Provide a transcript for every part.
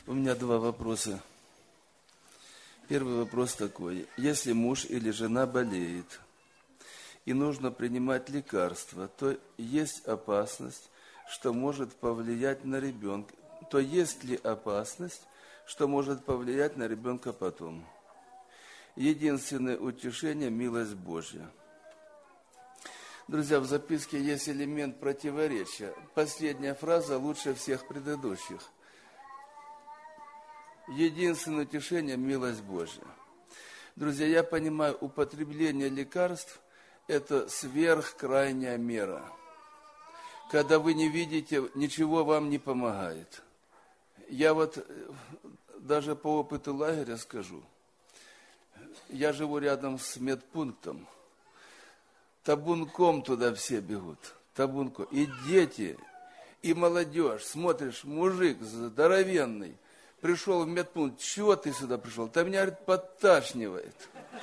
У меня два вопроса. Первый вопрос такой. Если муж или жена болеет и нужно принимать лекарства, то есть опасность, что может повлиять на ребенка? То есть ли опасность, что может повлиять на ребенка потом? Единственное утешение – милость Божья. Друзья, в записке есть элемент противоречия. Последняя фраза лучше всех предыдущих. Единственное утешение – милость Божья. Друзья, я понимаю, употребление лекарств – это сверхкрайняя мера. Когда вы не видите, ничего вам не помогает. Я вот даже по опыту лагеря скажу. Я живу рядом с медпунктом. Табунком туда все бегут. Табунком. И дети, и молодежь. Смотришь, мужик здоровенный. Пришел в медпункт. Чего ты сюда пришел? Там меня, говорит, подташнивает.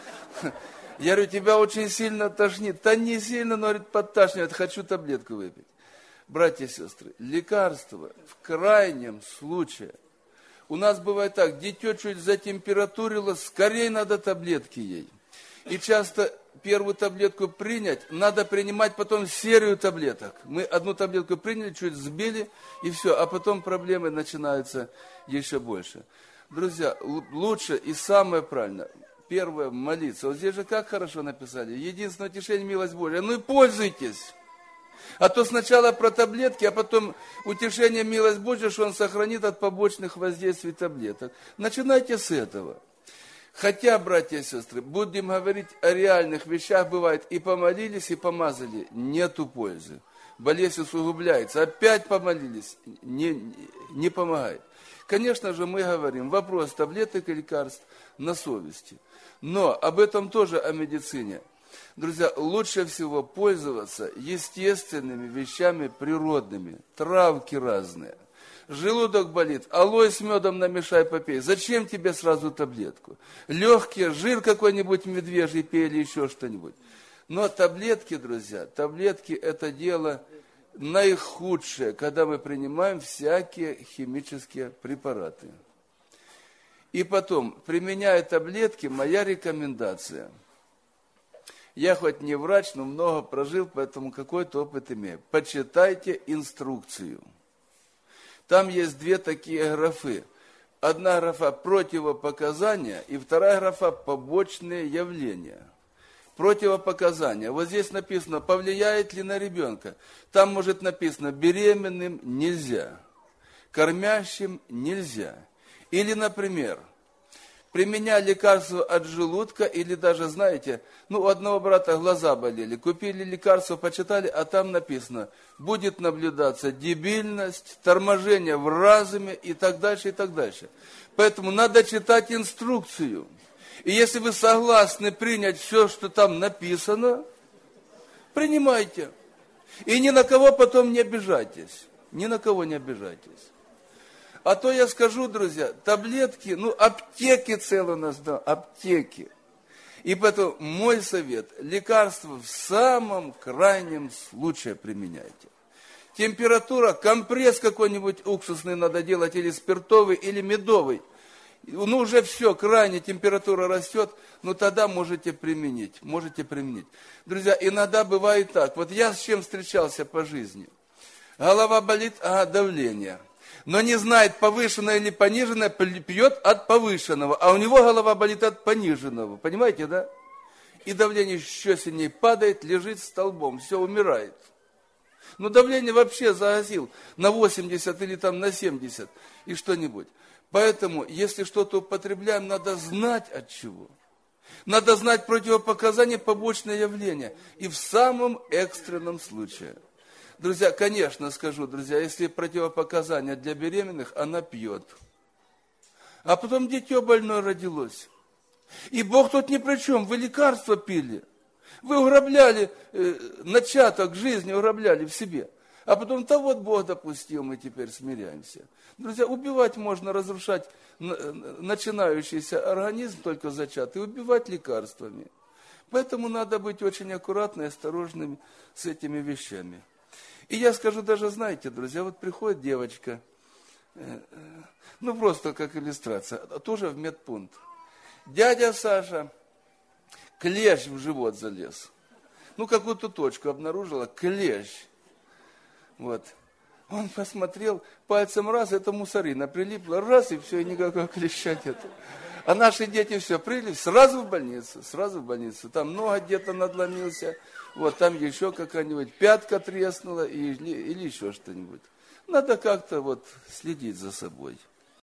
Я говорю, тебя очень сильно тошнит. Да не сильно, но, говорит, подташнивает. Хочу таблетку выпить. Братья и сестры, лекарства в крайнем случае. У нас бывает так, дитё чуть затемпературило, скорее надо таблетки ей. И часто первую таблетку принять, надо принимать потом серию таблеток. Мы одну таблетку приняли, чуть сбили, и все, а потом проблемы начинаются еще больше. Друзья, лучше и самое правильное, первое, молиться. Вот здесь же как хорошо написали, единственное утешение, милость Божья. Ну и пользуйтесь. А то сначала про таблетки, а потом утешение, милость Божья, что Он сохранит от побочных воздействий таблеток. Начинайте с этого. Хотя, братья и сестры, будем говорить о реальных вещах, бывает, и помолились, и помазали, нету пользы. Болезнь усугубляется, опять помолились, не помогает. Конечно же, мы говорим, вопрос таблеток и лекарств на совести. Но об этом тоже о медицине. Друзья, лучше всего пользоваться естественными вещами природными, травки разные. Желудок болит, алоэ с медом намешай, попей. Зачем тебе сразу таблетку? Легкие, жир какой-нибудь медвежий пей или еще что-нибудь. Но таблетки, друзья, таблетки это дело наихудшее, когда мы принимаем всякие химические препараты. И потом, применяя таблетки, моя рекомендация. Я хоть не врач, но много прожил, поэтому какой-то опыт имею. Почитайте инструкцию. Там есть две такие графы. Одна графа противопоказания, и вторая графа побочные явления. Противопоказания. Вот здесь написано, повлияет ли на ребенка. Там может написано, беременным нельзя, кормящим нельзя. Или, например, применяя лекарство от желудка, или даже, знаете, у одного брата глаза болели, купили лекарство, почитали, а там написано, будет наблюдаться дебильность, торможение в разуме и так дальше, и так дальше. Поэтому надо читать инструкцию. И если вы согласны принять все, что там написано, принимайте. И ни на кого потом не обижайтесь. Ни на кого не обижайтесь. А то я скажу, друзья, таблетки, аптеки целые у нас, да, аптеки. И поэтому мой совет, лекарства в самом крайнем случае применяйте. Температура, компресс какой-нибудь уксусный надо делать, или спиртовый, или медовый. Уже все, крайне температура растет, тогда можете применить. Друзья, иногда бывает так, вот я с чем встречался по жизни. Голова болит, давление. Но не знает, повышенное или пониженное, пьет от повышенного, а у него голова болит от пониженного. Понимаете, да? И давление еще сильнее падает, лежит столбом, все, умирает. Давление вообще загасил на 80 или там на 70 и что-нибудь. Поэтому, если что-то употребляем, надо знать от чего. Надо знать противопоказания, побочные явления. И в самом экстренном случае. Друзья, конечно, скажу, друзья, если противопоказания для беременных, она пьет. А потом дитё больное родилось. И Бог тут ни при чем, вы лекарства пили. Вы уграбляли начаток жизни, уграбляли в себе. А потом, Бог допустил, мы теперь смиряемся. Друзья, убивать можно, разрушать начинающийся организм, только зачатый, убивать лекарствами. Поэтому надо быть очень аккуратными и осторожными с этими вещами. И я скажу даже, знаете, друзья, вот приходит девочка, Ну, просто как иллюстрация. Тоже в медпункт. Дядя Саша, клещ в живот залез. Ну, какую-то точку обнаружила, клещ. Вот. Он посмотрел, пальцем раз, это мусорина прилипла, раз, и все, и никакого клеща нет. А наши дети все, прилипли, сразу в больницу. Там нога где-то надломился, вот там еще какая-нибудь пятка треснула или еще что-нибудь. Надо как-то вот следить за собой.